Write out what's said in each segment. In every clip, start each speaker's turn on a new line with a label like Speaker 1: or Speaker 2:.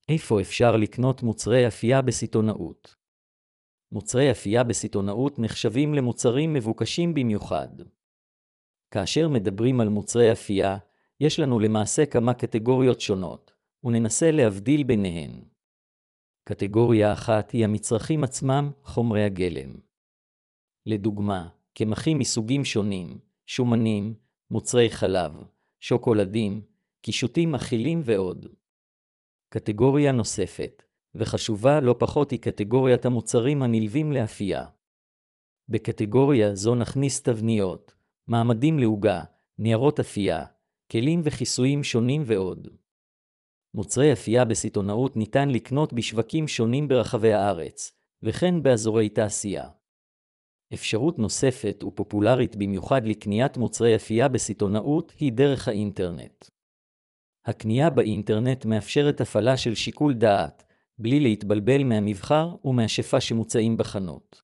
Speaker 1: איפה אפשר לקנות מוצרי אפייה בסיטונאות? מוצרי אפייה בסיטונאות נחשבים למוצרים מבוקשים במיוחד. כאשר מדברים על מוצרי אפייה, יש לנו למעשה כמה קטגוריות שונות, וננסה להבדיל ביניהן. קטגוריה אחת היא המצרכים עצמם, חומרי הגלם. לדוגמה, קמחים מסוגים שונים, שומנים, מוצרי חלב, שוקולדים, קישוטים אכילים ועוד. קטגוריה נוספת, וחשובה לא פחות, היא קטגוריית המוצרים הנלווים לאפייה. בקטגוריה זו נכניס תבניות, מעמדים לעוגה, ניירות אפייה, כלים וכיסויים שונים ועוד. מוצרי אפייה בסיטונאות ניתן לקנות בשווקים שונים ברחבי הארץ, וכן באזורי תעשייה. אפשרות נוספת ופופולרית במיוחד לקניית מוצרי אפייה בסיטונאות היא דרך האינטרנט. הקנייה באינטרנט מאפשרת הפעלה של שיקול דעת, בלי להתבלבל מהמבחר ומהשפע שמוצאים בחנות.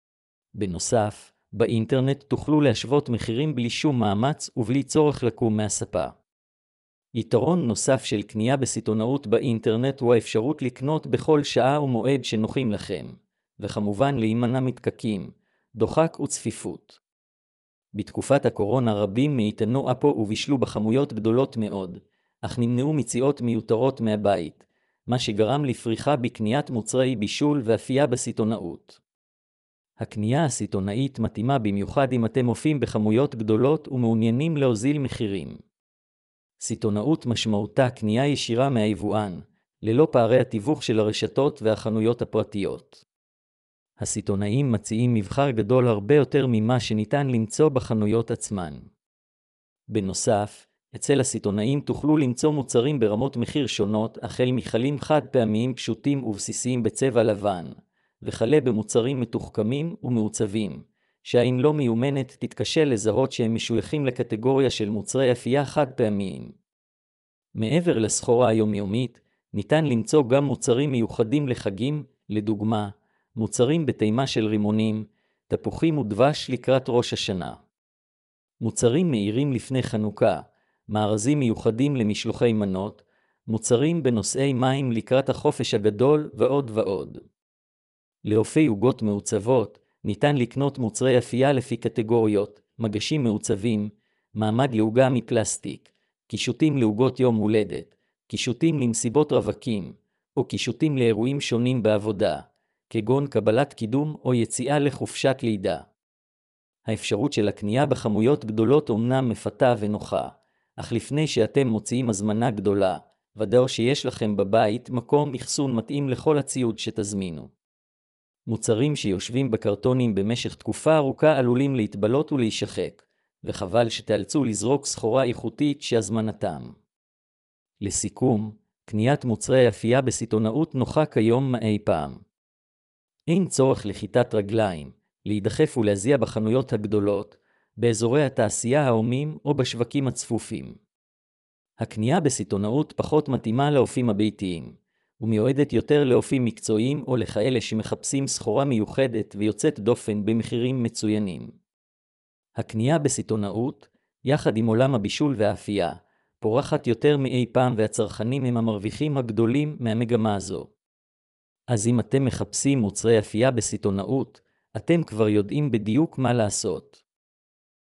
Speaker 1: בנוסף, באינטרנט תוכלו להשוות מחירים בלי שום מאמץ ובלי צורך לקום מהספה. יתרון נוסף של קנייה בסיטונאות באינטרנט הוא האפשרות לקנות בכל שעה ומועד שנוחים לכם, וכמובן להימנע מפקקים, דוחק וצפיפות. בתקופת הקורונה רבים מאיתנו אפו ובישלו בכמויות גדולות מאוד, אך נמנעו מציאות מיותרות מהבית, מה שגרם לפריחה בקניית מוצרי בישול ואפייה בסיטונאות. הקנייה הסיטונאית מתאימה במיוחד אם אתם אופים בכמויות גדולות ומעוניינים להוזיל מחירים. סיטונאות משמעותה קנייה ישירה מהיבואן, ללא פערי התיווך של הרשתות והחנויות הפרטיות. הסיטונאים מציעים מבחר גדול הרבה יותר ממה שניתן למצוא בחנויות עצמן. בנוסף, אצל הסיטונאים תוכלו למצוא מוצרים ברמות מחיר שונות, החל מחלים חד פעמיים פשוטים ובסיסיים בצבע לבן, וכלה במוצרים מתוחכמים ומעוצבים, שהעין לא מיומנת תתקשה לזהות שהם משויכים לקטגוריה של מוצרי אפייה חד פעמיים. מעבר לסחורה היומיומית, ניתן למצוא גם מוצרים מיוחדים לחגים, לדוגמה, מוצרים בתימה של רימונים, תפוחים ודבש לקראת ראש השנה. מוצרים מהירים לפני חנוכה, מארזים מיוחדים למשלוחי מנות, מוצרים בנושאי מים לקראת החופש הגדול ועוד ועוד. לאופי עוגות מעוצבות, ניתן לקנות מוצרי אפייה לפי קטגוריות, מגשים מעוצבים, מעמד לעוגה מפלסטיק, קישוטים לעוגות יום הולדת, קישוטים למסיבות רווקים, או קישוטים לאירועים שונים בעבודה, כגון קבלת קידום או יציאה לחופשת לידה. האפשרות של הקנייה בכמויות גדולות אומנם מפתה ונוחה, אך לפני שאתם מוציאים הזמנה גדולה, ודאו שיש לכם בבית מקום אחסון מתאים לכל הציוד שתזמינו. מוצרים שיושבים בקרטונים במשך תקופה ארוכה עלולים להתבלות ולהישחק, וחבל שתאלצו לזרוק סחורה איכותית שהזמנתם. לסיכום, קניית מוצרי אפייה בסיטונאות נוחה כיום מאי פעם. אין צורך לחיטת רגליים, להידחף ולהזיע בחנויות הגדולות, באזורי התעשייה ההומים או בשווקים הצפופים. הקנייה בסיטונאות פחות מתאימה לאופים הביתיים, ומיועדת יותר לאופים מקצועיים או לכאלה שמחפשים סחורה מיוחדת ויוצאת דופן במחירים מצוינים. הקנייה בסיטונאות, יחד עם עולם הבישול והאפייה, פורחת יותר מאי פעם והצרכנים הם המרוויחים הגדולים מהמגמה הזו. אז אם אתם מחפשים מוצרי אפייה בסיטונאות, אתם כבר יודעים בדיוק מה לעשות.